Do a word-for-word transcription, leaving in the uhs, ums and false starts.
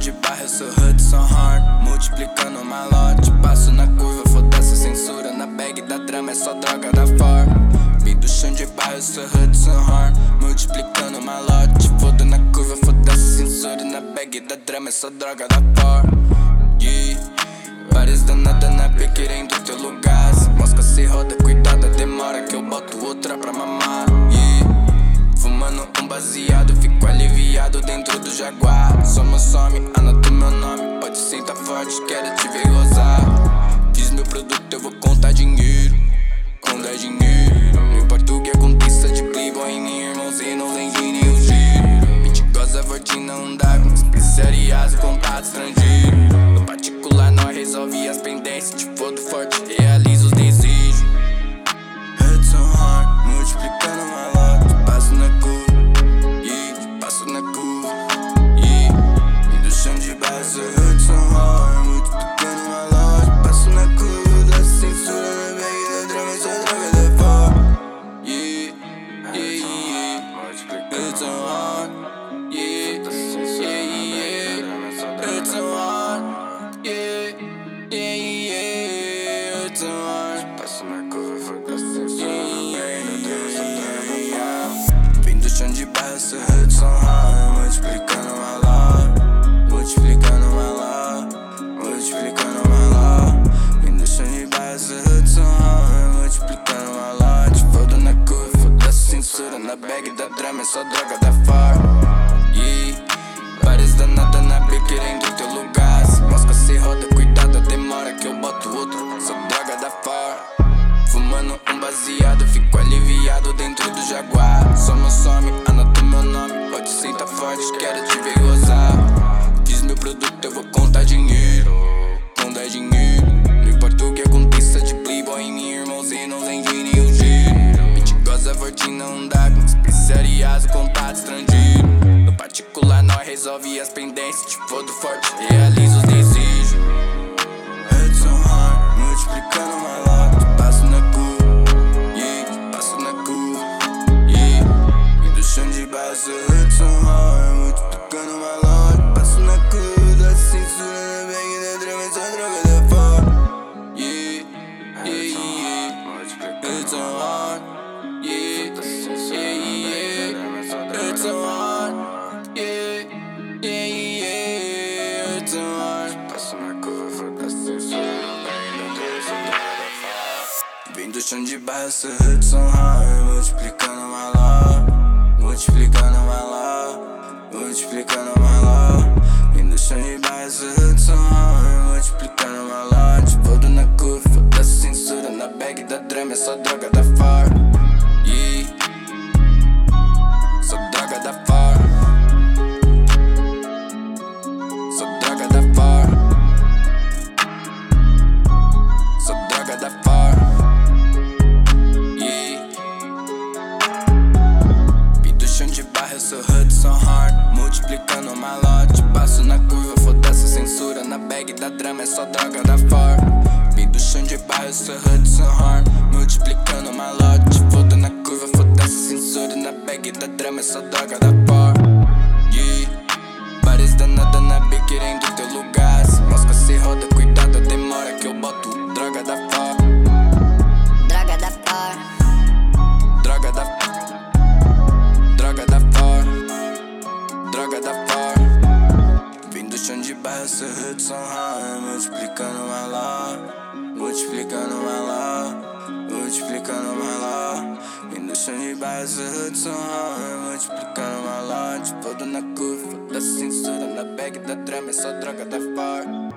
de barra, eu sou Hudson Horn, multiplicando malote. Passo na curva, foda-se a censura. Na bag da drama é só droga da for. Vim do chão de barra, eu sou Hudson Horn, multiplicando malote. Foda na curva, foda-se a censura. Na bag da drama é só droga da for. Yeah. Várias danadas na B querendo teu lugar. Se mosca se roda, cuidado, demora que eu boto outra pra mamar. Yeah. Fumando um baseado, fico aliviado dentro do Jaguar. Somos some, anota meu nome, pode sentar forte, quero te ver gozar. Fiz meu produto, eu vou contar dinheiro, contar dinheiro. Não importa o que aconteça de playboy, nem irmãos e não tem nem o giro. Bitch goza, vortina, não dá com especiarias e contato estrangeiro. No particular nós resolve as pendências, te fodo forte, realiza os desejos. Hudson Horn, multiplicando malote. Passo na curva, yeah, passo na curva, yeah. Vim do chão de barra, sou Hudson Horn, multiplicando malote. Passo na curva, da censura na bag da drama, só droga da for. Yeah, yeah, yeah. Hudson Horn, yeah, yeah, yeah. Hudson Horn, yeah, yeah, yeah. Hudson Horn. Passo na curva, foda-se a censura na bag da drama, só droga da for. Vim do chão de barra, sou Hudson Horn, multiplicando malote. Multiplicando malote, multiplicando malote. Vim do chão de barra, sou Hudson Horn, multiplicando malote. Foda na curva, foda-se a censura. Na bag da drama é só droga da for. Yeah. Várias danadas na B querendo teu lugar. Se mosca se roda, cuidado, demora que eu boto outro. Sou droga da for. Fumando um baseado, fico aliviado dentro do Jaguar. Somos some, anota meu nome, pode sentar forte, quero te ver gozar. Fiz meu produto, eu vou contar dinheiro, contar dinheiro. Não importa o que aconteça de playboy, nem irmãos e não tem nem o giro. Bitch goza, vortina, não dá com especiarias e contato estrangeiro. No particular nós resolve as pendências, te fodo forte, realiza os desejos. Hudson Horn, multiplicando malote. Passo na curva, yeah, passo na curva, yeah. Vim do chão de barra, sou Hudson Horn, multiplicando malote. Passo na curva, da censura na bag da drama, só droga da for. Yeah, yeah, yeah. Hudson Horn, yeah, yeah, yeah. Hudson Horn, yeah, yeah, yeah. Hudson Horn. Passo na curva, foda-se a censura na bag da drama, só droga da for. Vim do chão de barra, sou Hudson Horn, multiplicando malote. Multiplicando malote, multiplicando malote. Vim do chão de barra, sou Hudson Horn, multiplicando malote. Foda na curva, foda-se a censura. Na bag da drama é só droga da for. Yeah, só droga da for. Só droga da for. Só droga da for. Yeah. Vim do chão de barra, eu sou Hudson Horn, multiplicando malote. Passo na curva, foda-se a censura. Na bag da drama é só droga da for. Vim do chão de barra, eu sou Hudson Horn, multiplicando malote. Foda na curva, foda-se a censura. Na bag da drama é só droga da for. Yeah. Várias danadas na B querendo teu lugar. Se mosca se roda, cuidado, demora que eu boto droga da for. Droga da for, Droga da Droga da for. Droga da for. Vim do chão de barra, sou Hudson Horn, multiplicando malote. Multiplicando malote, multiplicando malote. Vim do chão de barra, sou Hudson Horn, multiplicando malote. Foda na curva, da censura. Na bag da drama é só droga da for.